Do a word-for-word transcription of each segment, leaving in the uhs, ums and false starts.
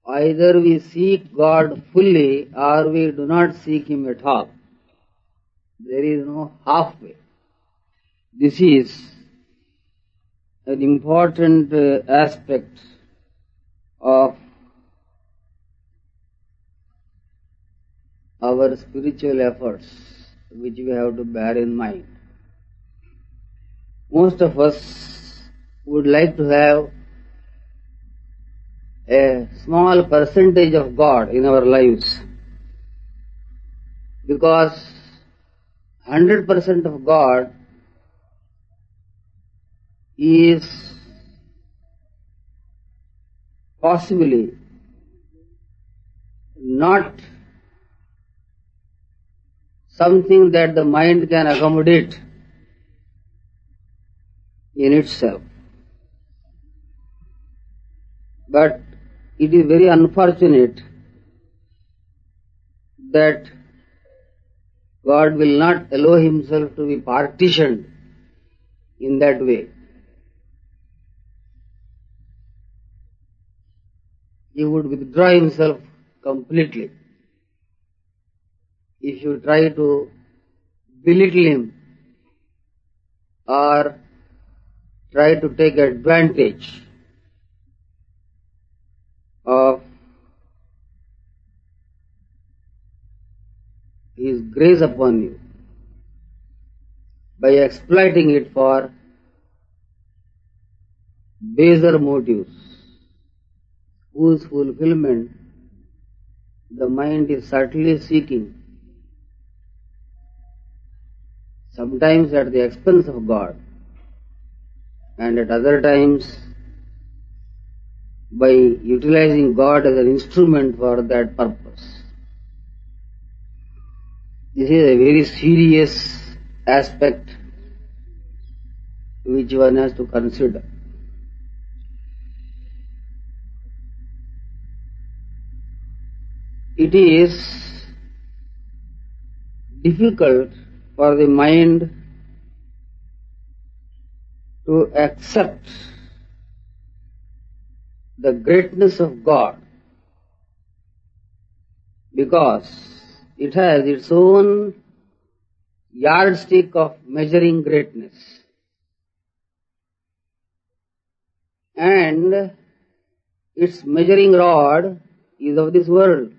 either we seek God fully or we do not seek Him at all. There is no halfway. This is an important uh, aspect of our spiritual efforts, which we have to bear in mind. Most of us would like to have a small percentage of God in our lives, because one hundred percent of God is possibly not something that the mind can accommodate in itself. But it is very unfortunate that God will not allow Himself to be partitioned in that way. He would withdraw Himself completely if you try to belittle Him or try to take advantage of His grace upon you by exploiting it for baser motives, whose fulfillment the mind is certainly seeking, sometimes at the expense of God, and at other times by utilizing God as an instrument for that purpose. This is a very serious aspect which one has to consider. It is difficult for the mind to accept the greatness of God, because it has its own yardstick of measuring greatness. And its measuring rod is of this world.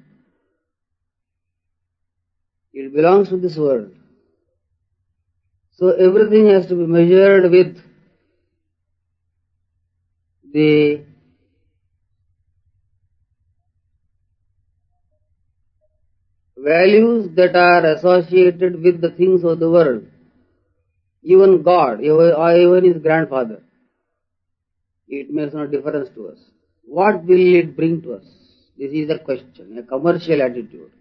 It belongs to this world. So everything has to be measured with the values that are associated with the things of the world. Even God, even His grandfather, it makes no difference to us. What will it bring to us? This is the question, a commercial attitude.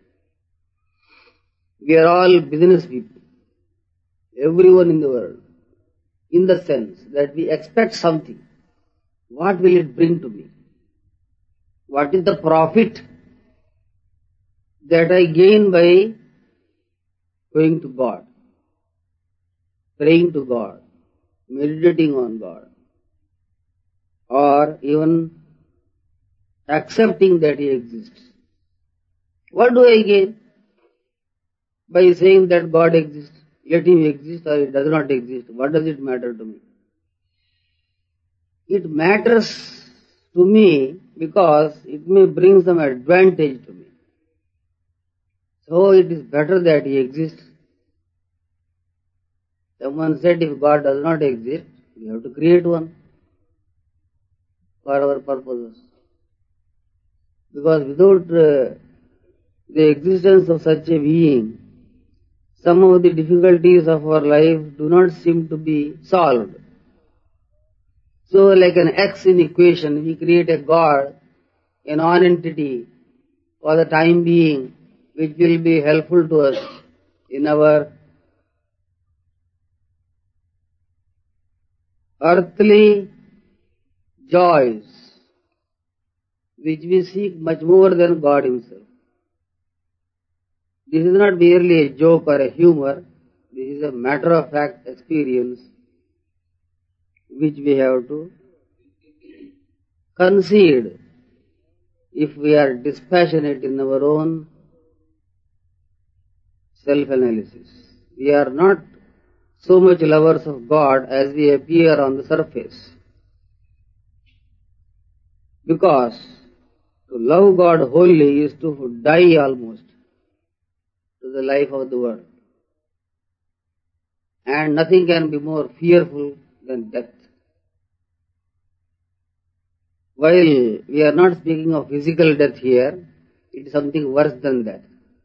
We are all business people, everyone in the world, in the sense that we expect something. What will it bring to me? What is the profit that I gain by going to God, praying to God, meditating on God, or even accepting that He exists? What do I gain by saying that God exists? Let Him exist or it does not exist. What does it matter to me? It matters to me because it may bring some advantage to me. So it is better that He exists. Someone said if God does not exist, we have to create one for our purposes. Because without uh, the existence of such a being, some of the difficulties of our life do not seem to be solved. So like an X in equation, we create a God, a non-entity for the time being, which will be helpful to us in our earthly joys, which we seek much more than God Himself. This is not merely a joke or a humor, this is a matter-of-fact experience which we have to concede if we are dispassionate in our own self-analysis. We are not so much lovers of God as we appear on the surface. Because to love God wholly is to die almost to the life of the world. And nothing can be more fearful than death. While we are not speaking of physical death here, it is something worse than that.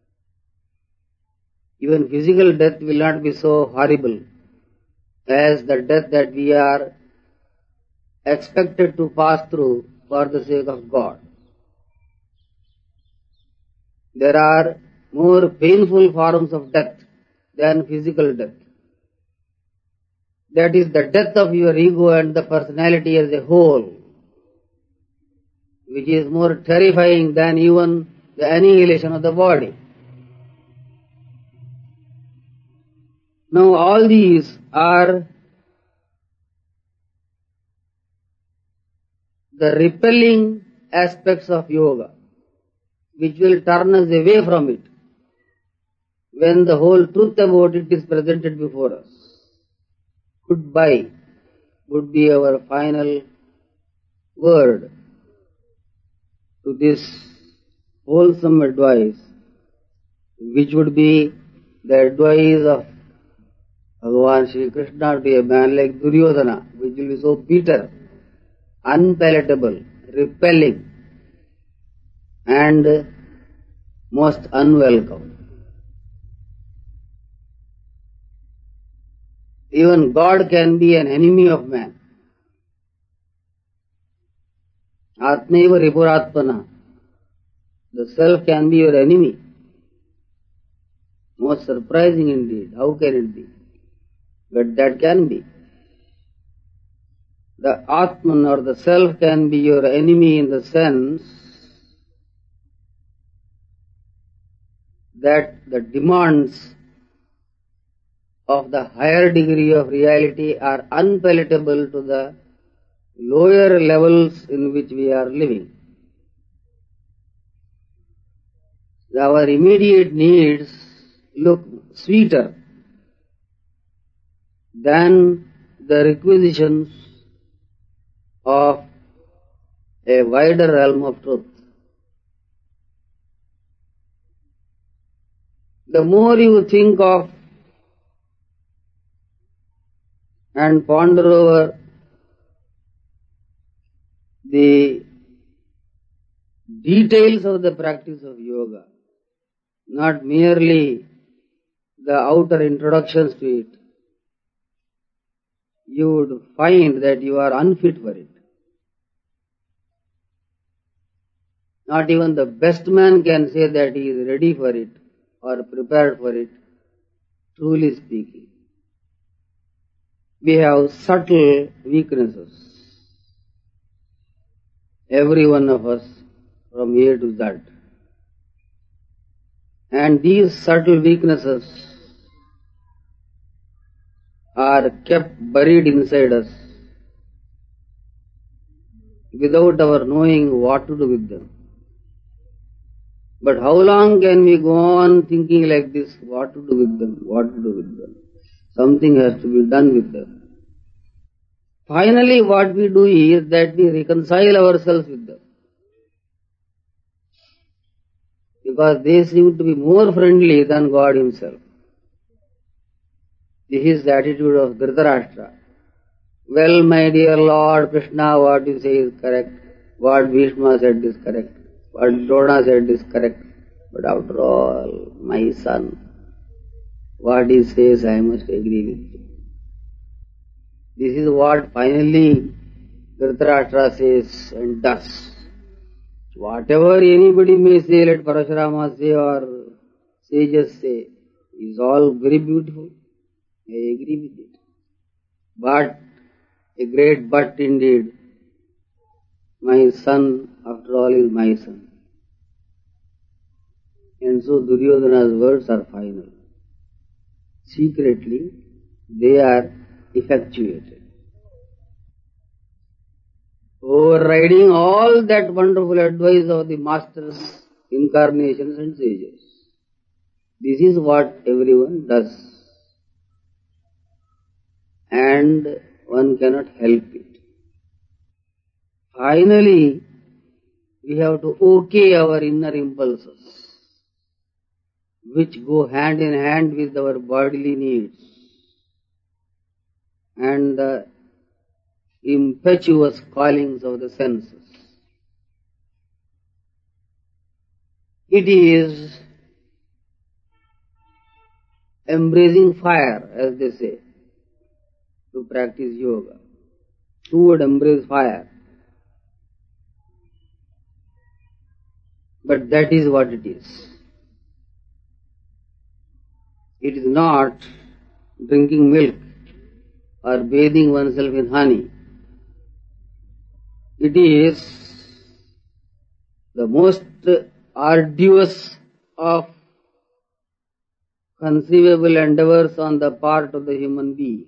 Even physical death will not be so horrible as the death that we are expected to pass through for the sake of God. There are more painful forms of death than physical death. That is the death of your ego and the personality as a whole, which is more terrifying than even the annihilation of the body. Now all these are the repelling aspects of yoga, which will turn us away from it when the whole truth about it is presented before us. Goodbye would be our final word to this wholesome advice, which would be the advice of Bhagavan Sri Krishna to a man like Duryodhana, which will be so bitter, unpalatable, repelling, and most unwelcome. Even God can be an enemy of man. Atmaiva Ripuratmana. The self can be your enemy. Most surprising indeed. How can it be? But that can be. The Atman or the self can be your enemy in the sense that the demands of the higher degree of reality are unpalatable to the lower levels in which we are living. Our immediate needs look sweeter than the requisitions of a wider realm of truth. The more you think of and ponder over the details of the practice of yoga, not merely the outer introductions to it, you would find that you are unfit for it. Not even the best man can say that he is ready for it or prepared for it, truly speaking. We have subtle weaknesses, every one of us from A to Z. And these subtle weaknesses are kept buried inside us without our knowing what to do with them. But how long can we go on thinking like this? What to do with them? What to do with them? Something has to be done with them. Finally, what we do is that we reconcile ourselves with them, because they seem to be more friendly than God Himself. This is the attitude of Dhritarashtra. Well, my dear Lord Krishna, what you say is correct. What Bhishma said is correct. What Drona said is correct. But after all, my son, what he says I must agree with you. This is what finally Dhritarashtra says and does. Whatever anybody may say, let Parashurama say or sages say, is all very beautiful. I agree with it. But, a great but indeed, my son after all is my son. And so Duryodhana's words are final. Secretly, they are effectuated. overriding all that wonderful advice of the masters, incarnations and sages. This is what everyone does. And one cannot help it. Finally, we have to okay our inner impulses, which go hand in hand with our bodily needs and the impetuous callings of the senses. It is embracing fire, as they say, to practice yoga. Who would embrace fire? But that is what it is. It is not drinking milk or bathing oneself in honey. It is the most arduous of conceivable endeavors on the part of the human being.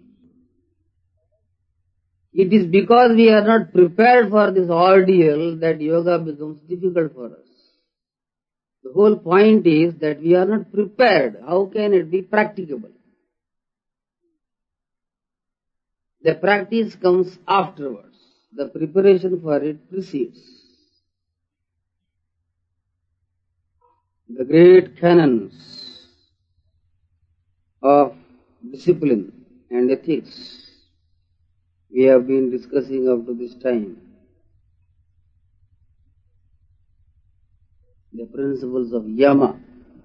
It is because we are not prepared for this ordeal that yoga becomes difficult for us. The whole point is that we are not prepared. How can it be practicable? The practice comes afterwards. The preparation for it precedes. The great canons of discipline and ethics we have been discussing up to this time. The principles of yama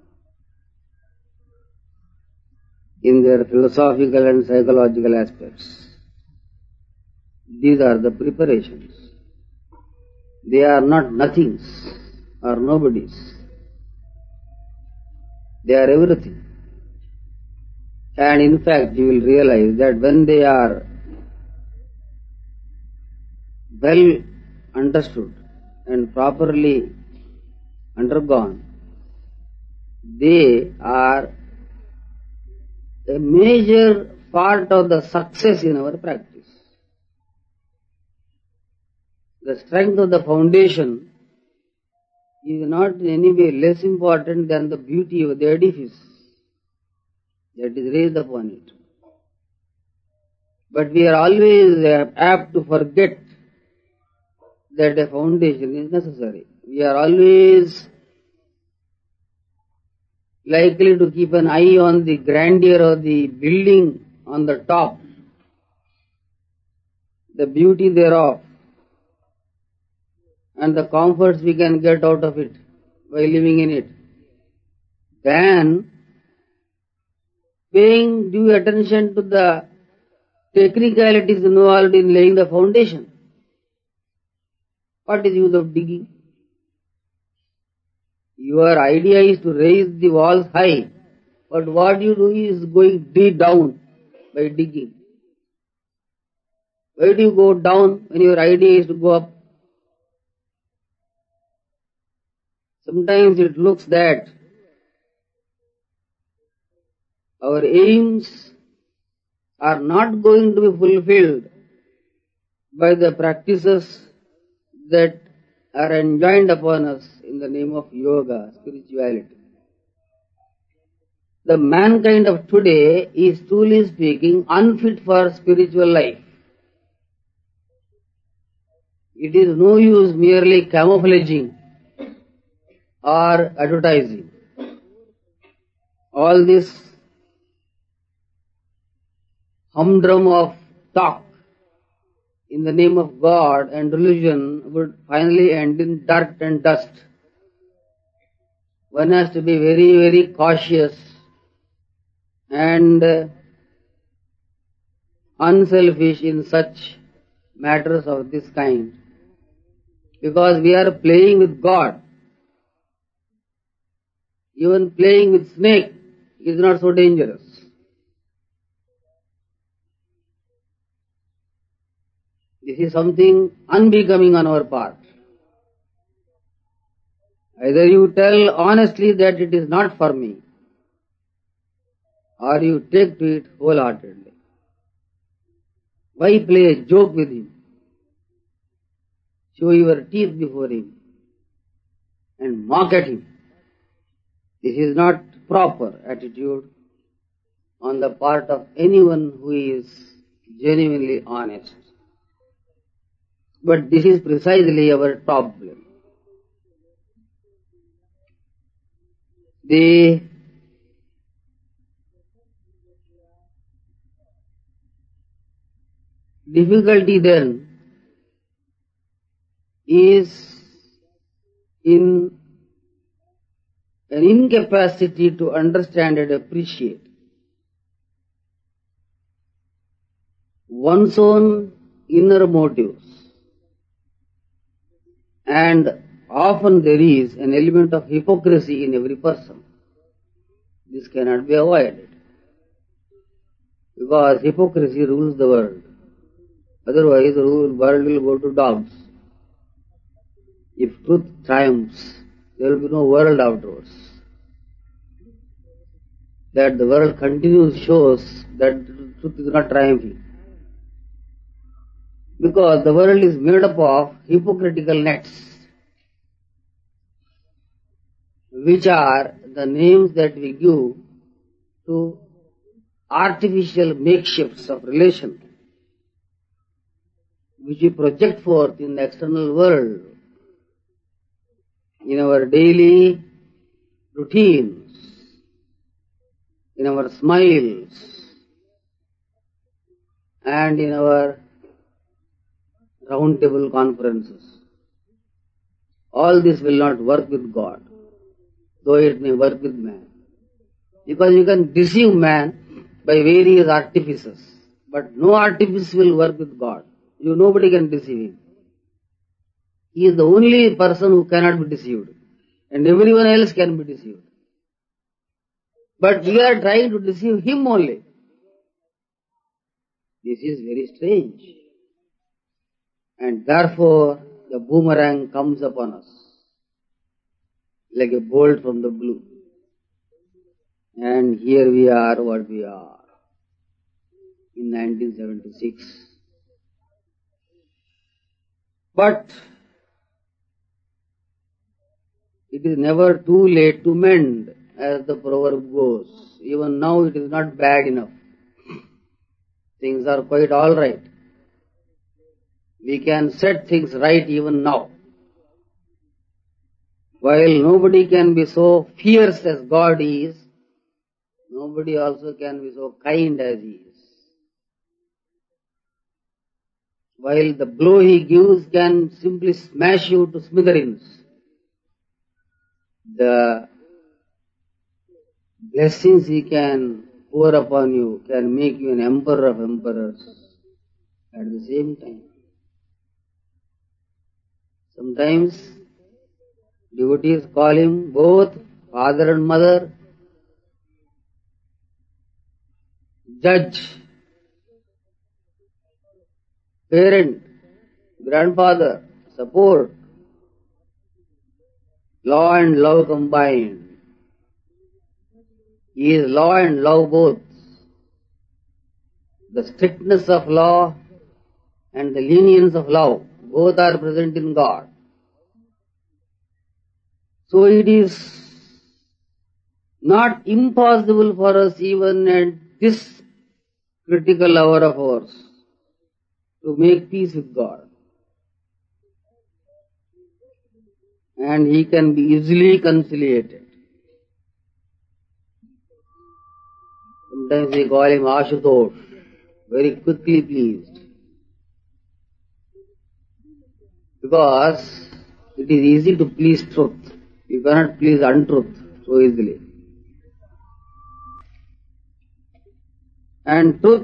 in their philosophical and psychological aspects. These are the preparations. They are not nothings or nobodies. They are everything. And in fact, you will realize that when they are well understood and properly undergone, they are a major part of the success in our practice. The strength of the foundation is not in any way less important than the beauty of the edifice that is raised upon it. But we are always apt to forget that a foundation is necessary. We are always likely to keep an eye on the grandeur of the building on the top, the beauty thereof, and the comforts we can get out of it by living in it, than paying due attention to the technicalities involved in laying the foundation. What is the use of digging? Your idea is to raise the walls high, but what you do is going deep down by digging. Why do you go down when your idea is to go up? Sometimes it looks that our aims are not going to be fulfilled by the practices that are enjoined upon us in the name of yoga, spirituality. The mankind of today is truly speaking unfit for spiritual life. It is no use merely camouflaging or advertising. All this humdrum of talk in the name of God and religion would finally end in dirt and dust. One has to be very, very cautious and unselfish in such matters of this kind, because we are playing with God. Even playing with snake is not so dangerous. This is something unbecoming on our part. Either you tell honestly that it is not for me, or you take to it wholeheartedly. Why play a joke with him? show your teeth before him, and mock at him. This is not proper attitude on the part of anyone who is genuinely honest. But this is precisely our problem. The difficulty then is in an incapacity to understand and appreciate one's own inner motives. And often there is an element of hypocrisy in every person. This cannot be avoided, because hypocrisy rules the world. Otherwise the world will go to dogs. If truth triumphs, there will be no world afterwards. That the world continues shows that truth is not triumphing. Because the world is made up of hypocritical nets, which are the names that we give to artificial makeshifts of relation, which we project forth in the external world, in our daily routines, in our smiles, and in our round table conferences. All this will not work with God, though it may work with man. Because you can deceive man by various artifices, but no artifice will work with God. You, nobody can deceive him. He is the only person who cannot be deceived, and everyone else can be deceived. But we are trying to deceive him only. This is very strange. And therefore the boomerang comes upon us like a bolt from the blue. And here we are what we are in nineteen seventy-six. But it is never too late to mend, as the proverb goes. Even now it is not bad enough. Things are quite all right. We can set things right even now. While nobody can be so fierce as God is, nobody also can be so kind as He is. While the blow He gives can simply smash you to smithereens, the blessings He can pour upon you can make you an emperor of emperors at the same time. Sometimes devotees call Him both father and mother, judge, parent, grandfather, support, law and love combined. He is law and love both. The strictness of law and the lenience of love, both are present in God. So it is not impossible for us even at this critical hour of ours to make peace with God. And He can be easily conciliated. Sometimes we call Him Ashutosh, very quickly pleased. Because it is easy to please truth. You cannot please untruth so easily. And truth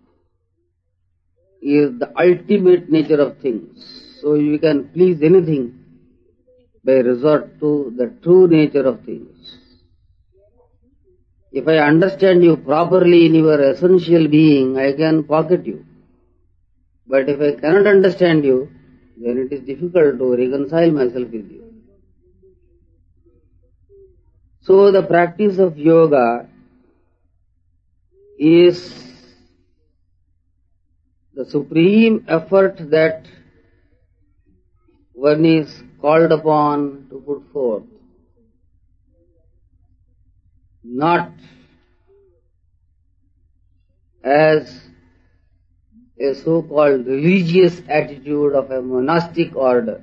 is the ultimate nature of things. So you can please anything by resort to the true nature of things. If I understand you properly in your essential being, I can pocket you. But if I cannot understand you, then it is difficult to reconcile myself with you. So the practice of yoga is the supreme effort that one is called upon to put forth, not as a so-called religious attitude of a monastic order,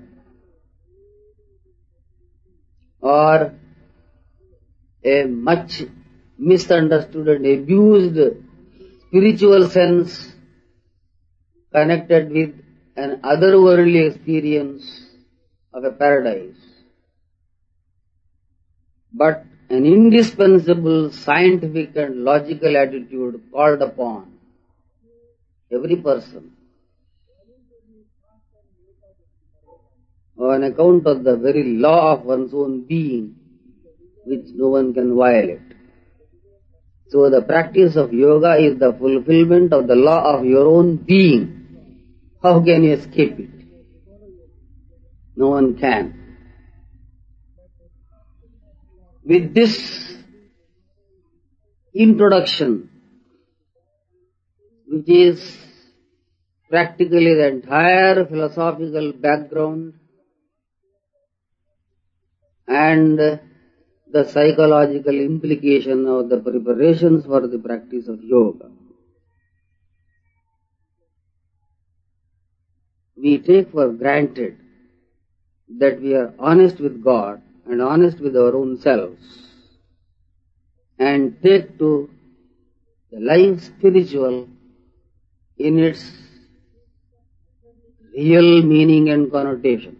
or a much misunderstood and abused spiritual sense connected with an otherworldly experience of a paradise, but an indispensable scientific and logical attitude called upon every person on account of the very law of one's own being, which no one can violate. So the practice of yoga is the fulfillment of the law of your own being. How can you escape it? No one can. With this introduction, which is practically the entire philosophical background and the psychological implication of the preparations for the practice of yoga, we take for granted that we are honest with God and honest with our own selves, and take to the life spiritual in its real meaning and connotation.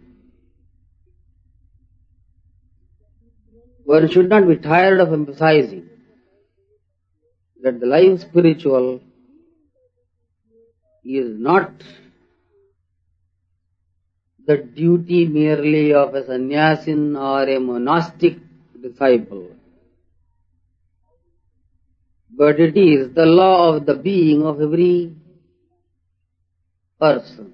One should not be tired of emphasizing that the life spiritual is not the duty merely of a sannyasin or a monastic disciple, but it is the law of the being of every person.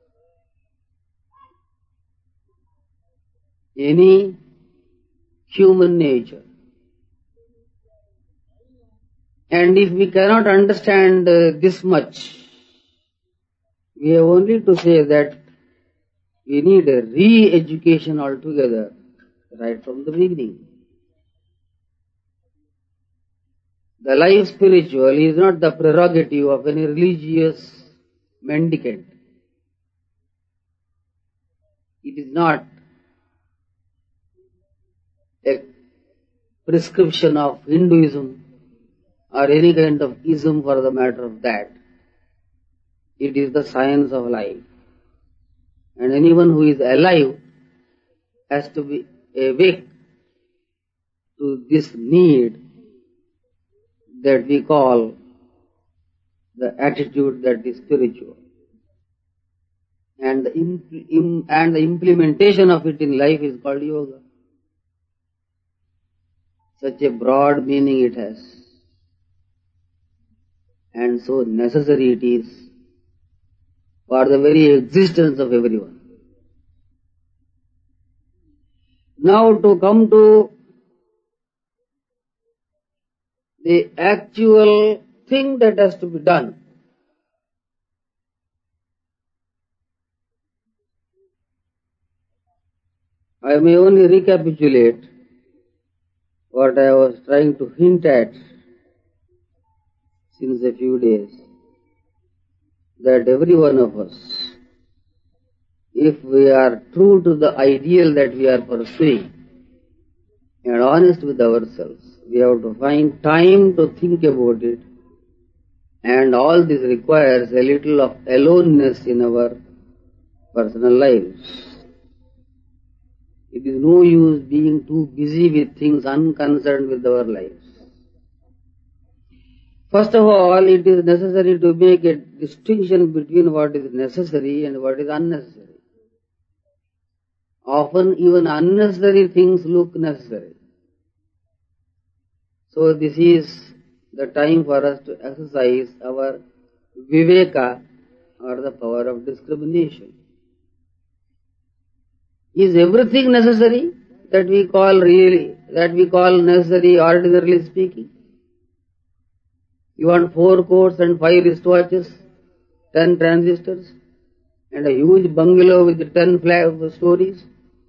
Any human nature. And if we cannot understand uh, this much, we have only to say that we need a re-education altogether, right from the beginning. The life spiritual is not the prerogative of any religious mendicant. It is not a prescription of Hinduism or any kind of ism for the matter of that. It is the science of life. And anyone who is alive has to be awake to this need that we call the attitude that is spiritual. And the, impl- im- and the implementation of it in life is called yoga. Such a broad meaning it has. And so necessary it is for the very existence of everyone. Now to come to the actual thing that has to be done. I may only recapitulate what I was trying to hint at since a few days, that every one of us, if we are true to the ideal that we are pursuing and honest with ourselves, we have to find time to think about it, and all this requires a little of aloneness in our personal lives. It is no use being too busy with things unconcerned with our lives. First of all, it is necessary to make a distinction between what is necessary and what is unnecessary. Often even unnecessary things look necessary. So this is the time for us to exercise our viveka, or the power of discrimination. Is everything necessary that we call really, that we call necessary ordinarily speaking? You want four coats and five wristwatches, ten transistors, and a huge bungalow with ten flag stories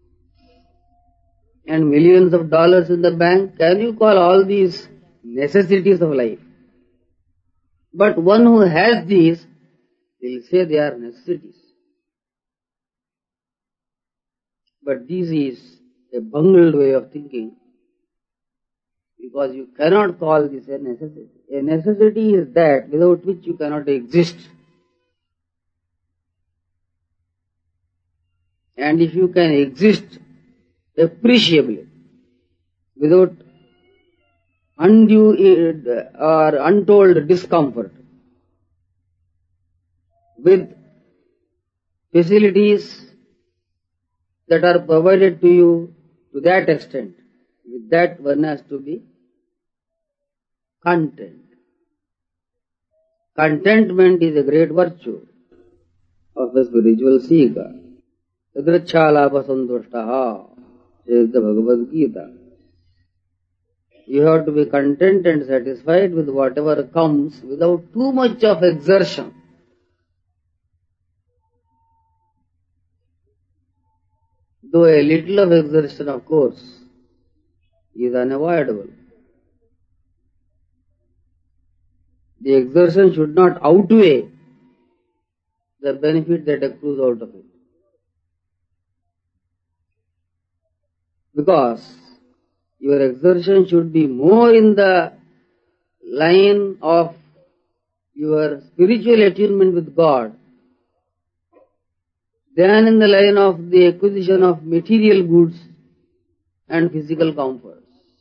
and millions of dollars in the bank. Can you call all these necessities of life? But one who has these, will say they are necessities. But this is a bungled way of thinking, because you cannot call this a necessity. A necessity is that without which you cannot exist. And if you can exist appreciably, without undue or untold discomfort, with facilities that are provided to you to that extent, with that one has to be content. Contentment is a great virtue of a spiritual seeker. Yadrachalapa santushtaha, says the Bhagavad Gita. You have to be content and satisfied with whatever comes without too much of exertion. Though a little of exertion, of course, is unavoidable. The exertion should not outweigh the benefit that accrues out of it. Because your exertion should be more in the line of your spiritual attunement with God than in the line of the acquisition of material goods and physical comforts,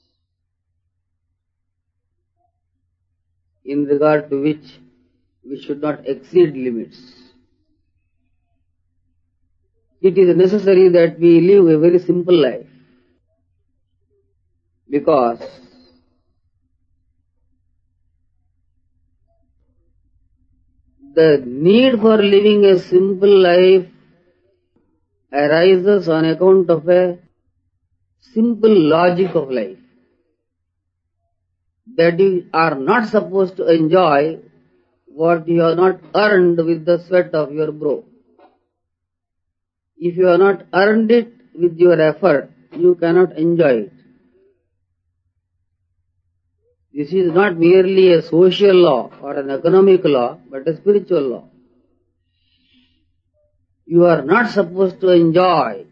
in regard to which we should not exceed limits. It is necessary that we live a very simple life, because the need for living a simple life arises on account of a simple logic of life, that you are not supposed to enjoy what you have not earned with the sweat of your brow. If you have not earned it with your effort, you cannot enjoy it. This is not merely a social law or an economic law, but a spiritual law. You are not supposed to enjoy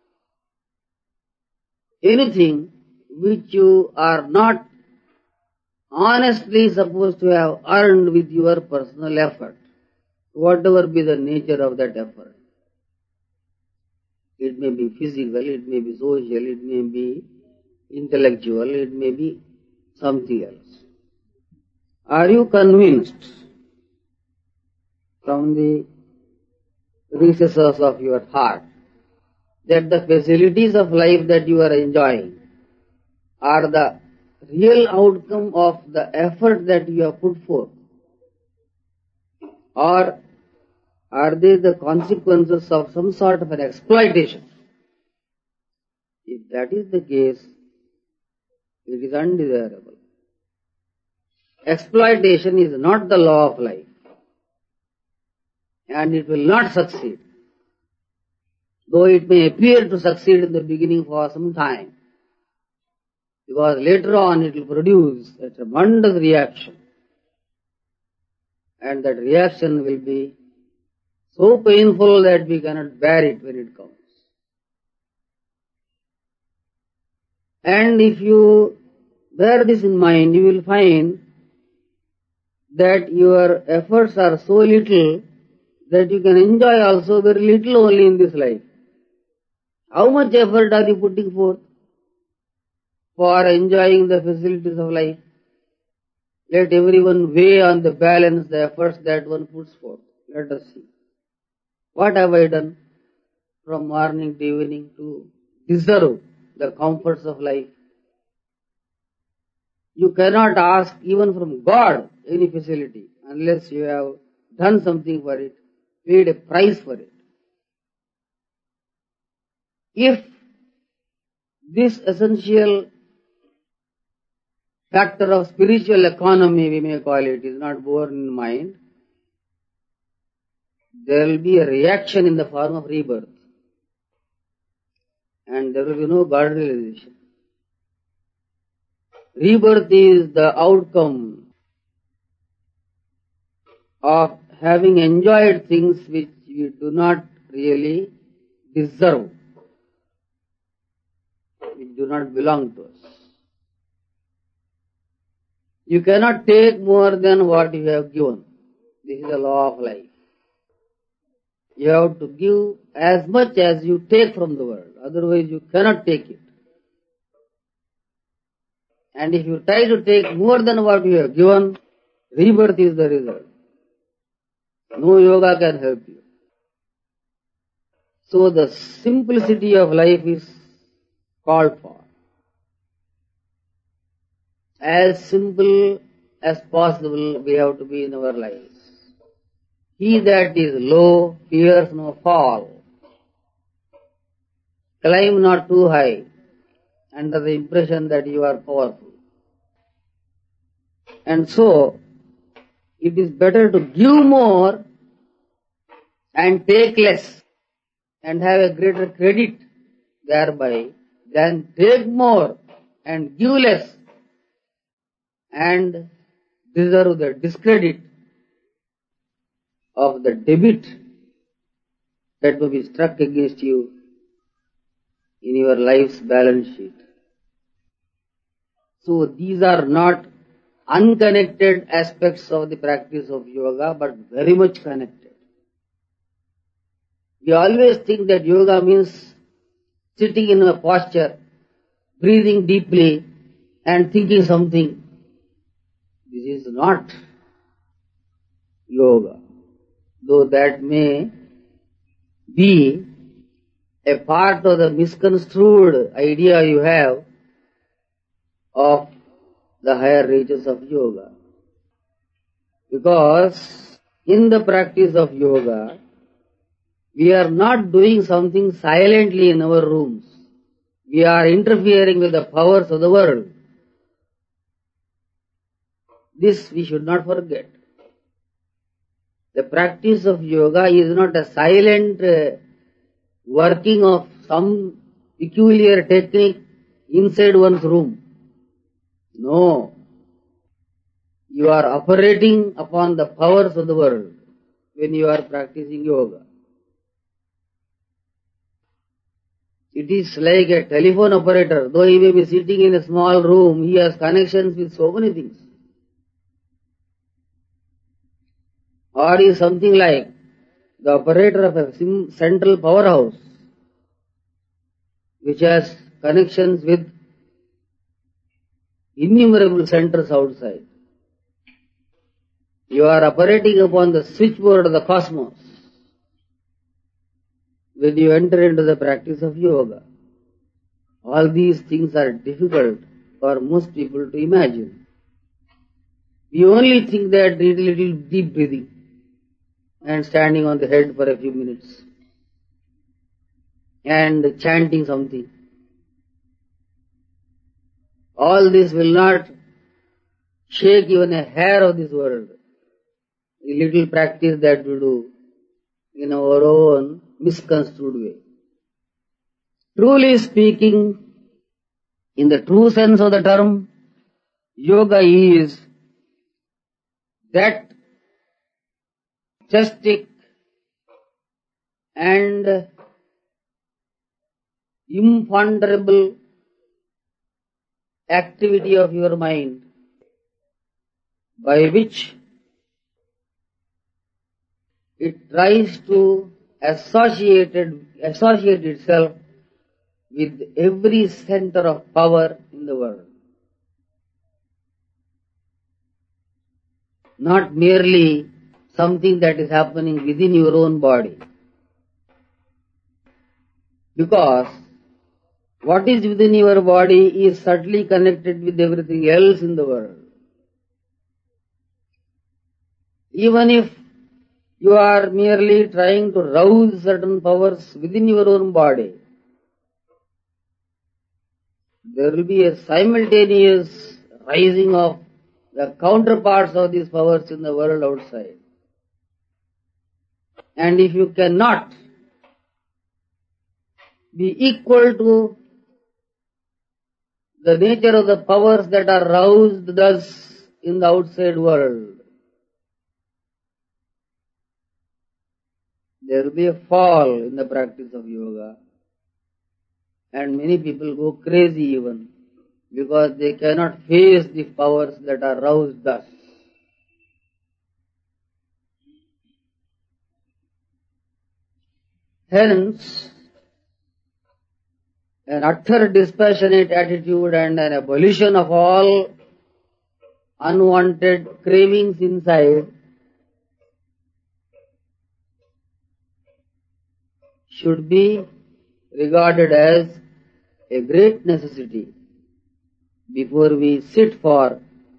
anything which you are not honestly supposed to have earned with your personal effort, whatever be the nature of that effort. It may be physical, it may be social, it may be intellectual, it may be something else. Are you convinced from the recesses of your heart that the facilities of life that you are enjoying are the real outcome of the effort that you have put forth? Or are they the consequences of some sort of an exploitation? If that is the case, it is undesirable. Exploitation is not the law of life, and it will not succeed, though it may appear to succeed in the beginning for some time, because later on it will produce a tremendous reaction, and that reaction will be so painful that we cannot bear it when it comes. And if you bear this in mind, you will find that your efforts are so little that you can enjoy also very little only in this life. How much effort are you putting forth for enjoying the facilities of life? Let everyone weigh on the balance the efforts that one puts forth. Let us see. What have I done from morning to evening to deserve the comforts of life? You cannot ask even from God any facility unless you have done something for it, paid a price for it. If this essential factor of spiritual economy, we may call it, is not borne in mind, there will be a reaction in the form of rebirth. And there will be no God realization. Rebirth is the outcome of having enjoyed things which we do not really deserve, which do not belong to us. You cannot take more than what you have given. This is the law of life. You have to give as much as you take from the world, otherwise you cannot take it. And if you try to take more than what you have given, rebirth is the result. No yoga can help you. So the simplicity of life is called for. As simple as possible we have to be in our lives. He that is low fears no fall. Climb not too high under the impression that you are powerful. And so, it is better to give more and take less and have a greater credit thereby than take more and give less and deserve the discredit of the debit that will be struck against you in your life's balance sheet. So these are not unconnected aspects of the practice of yoga, but very much connected. We always think that yoga means sitting in a posture, breathing deeply and thinking something. This is not yoga, though that may be a part of the misconstrued idea you have of the higher reaches of yoga. Because in the practice of yoga, we are not doing something silently in our rooms. We are interfering with the powers of the world. This we should not forget. The practice of yoga is not a silent uh, working of some peculiar technique inside one's room. No. You are operating upon the powers of the world when you are practicing yoga. It is like a telephone operator. Though he may be sitting in a small room, he has connections with so many things. Or is something like the operator of a central powerhouse, which has connections with innumerable centers outside. You are operating upon the switchboard of the cosmos when you enter into the practice of yoga. All these things are difficult for most people to imagine. We only think that it is little deep breathing and standing on the head for a few minutes and chanting something. All this will not shake even a hair of this world. A little practice that we do in our own misconstrued way. Truly speaking, in the true sense of the term, yoga is that majestic and imponderable activity of your mind by which it tries to associate, associate itself with every center of power in the world. Not merely something that is happening within your own body. Because what is within your body is subtly connected with everything else in the world. Even if you are merely trying to rouse certain powers within your own body, there will be a simultaneous rising of the counterparts of these powers in the world outside. And if you cannot be equal to the nature of the powers that are roused thus in the outside world, there will be a fall in the practice of yoga, and many people go crazy even because they cannot face the powers that are roused thus. Hence, an utter dispassionate attitude and an abolition of all unwanted cravings inside should be regarded as a great necessity before we sit for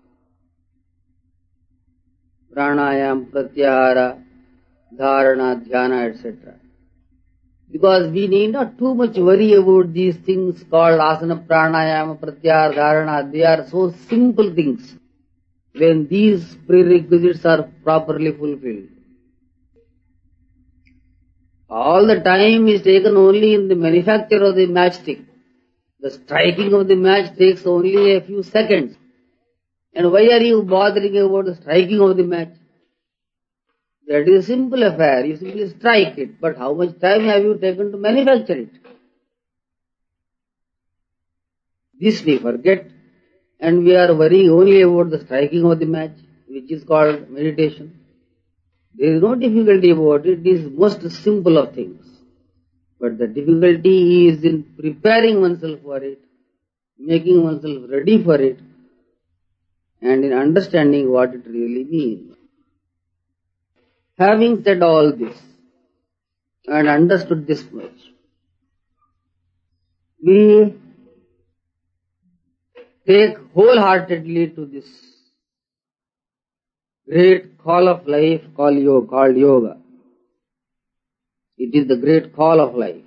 pranayama, pratyahara, dharana, dhyana, et cetera. Because we need not too much worry about these things called asana, pranayama, pratyahara, dharana. They are so simple things when these prerequisites are properly fulfilled. All the time is taken only in the manufacture of the matchstick. The striking of the match takes only a few seconds. And why are you bothering about the striking of the match? That is a simple affair. You simply strike it. But how much time have you taken to manufacture it? This we forget, and we are worrying only about the striking of the match, which is called meditation. There is no difficulty about it. It is most simple of things. But the difficulty is in preparing oneself for it, making oneself ready for it, and in understanding what it really means. Having said all this and understood this much, we take wholeheartedly to this great call of life called yoga, called yoga. It is the great call of life,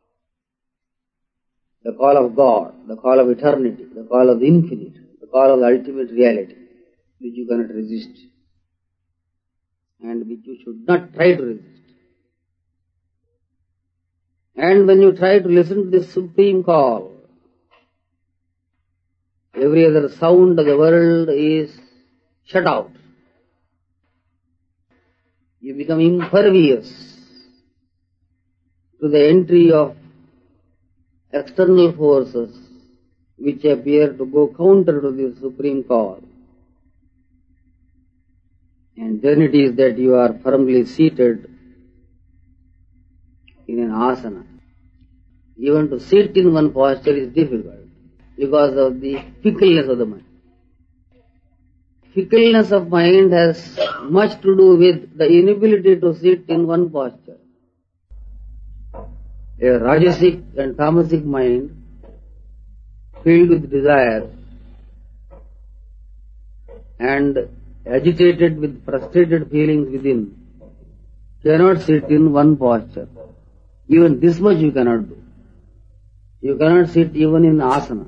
the call of God, the call of eternity, the call of the infinite, the call of the ultimate reality, which you cannot resist and which you should not try to resist. And when you try to listen to this supreme call, every other sound of the world is shut out. You become impervious to the entry of external forces which appear to go counter to this supreme call. And then it is that you are firmly seated in an asana. Even to sit in one posture is difficult because of the fickleness of the mind. Fickleness of mind has much to do with the inability to sit in one posture. A rajasic and tamasic mind, filled with desire and agitated with frustrated feelings within, cannot sit in one posture. Even this much you cannot do. You cannot sit even in asana,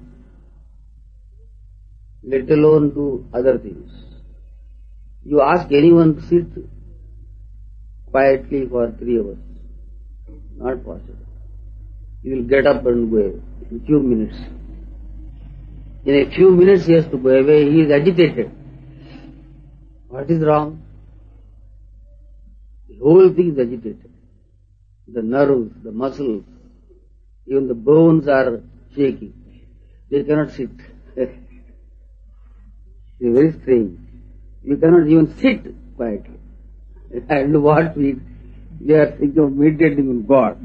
let alone do other things. You ask anyone to sit quietly for three hours. Not possible. He will get up and go away in a few minutes. In a few minutes he has to go away. He is agitated. What is wrong? The whole thing is agitated. The nerves, the muscles, even the bones are shaking. They cannot sit. It is very strange. You cannot even sit quietly. And what we, we are thinking of meditating on God.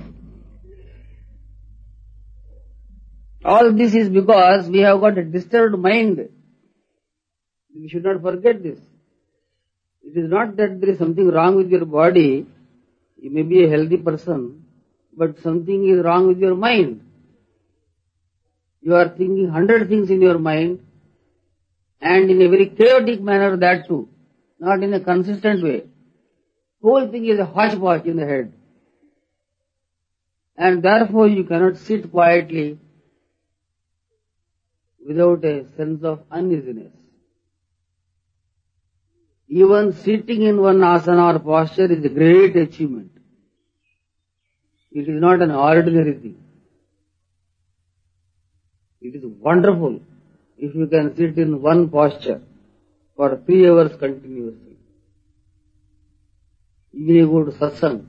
All this is because we have got a disturbed mind. We should not forget this. It is not that there is something wrong with your body. You may be a healthy person, but something is wrong with your mind. You are thinking hundred things in your mind, and in a very chaotic manner that too, not in a consistent way. Whole thing is a hodgepodge in the head. And therefore you cannot sit quietly without a sense of uneasiness. Even sitting in one asana or posture is a great achievement. It is not an ordinary thing. It is wonderful if you can sit in one posture for three hours continuously. Even you go to satsang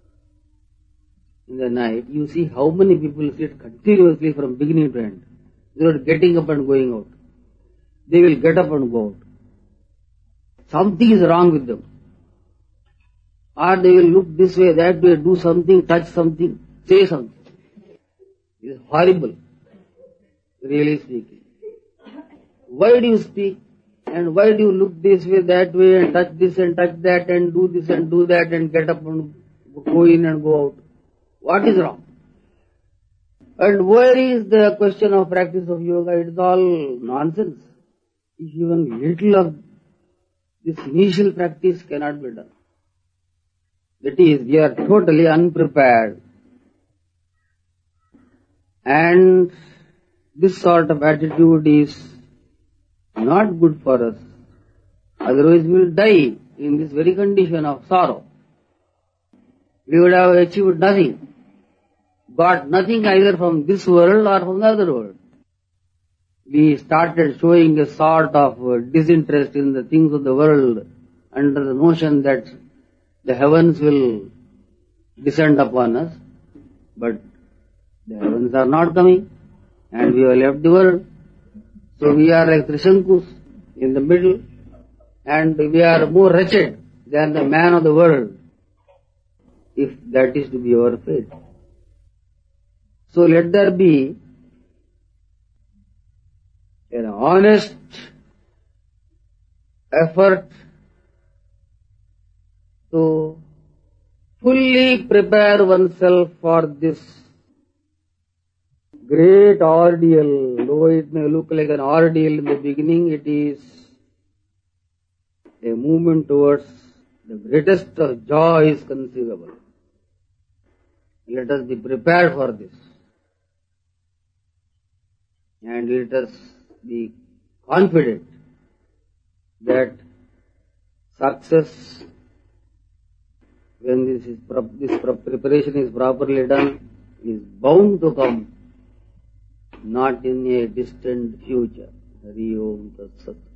in the night, you see how many people sit continuously from beginning to end, without getting up and going out. They will get up and go out. Something is wrong with them. Or they will look this way, that way, do something, touch something, say something. It is horrible, really speaking. Why do you speak? And why do you look this way, that way, and touch this and touch that, and do this and do that, and get up and go in and go out? What is wrong? And where is the question of practice of yoga? It is all nonsense. If even little of this initial practice cannot be done. That is, we are totally unprepared. And this sort of attitude is not good for us. Otherwise we will die in this very condition of sorrow. We would have achieved nothing. Got nothing either from this world or from the other world. We started showing a sort of disinterest in the things of the world under the notion that the heavens will descend upon us, but the heavens are not coming and we have left the world. So we are like Trishankus in the middle, and we are more wretched than the man of the world, if that is to be our fate. So let there be an honest effort to fully prepare oneself for this great ordeal. Though it may look like an ordeal in the beginning, it is a movement towards the greatest of joy is conceivable. Let us be prepared for this. And let us be confident that success, when this is this preparation is properly done, is bound to come, not in a distant future. Hari Om Tat Sat.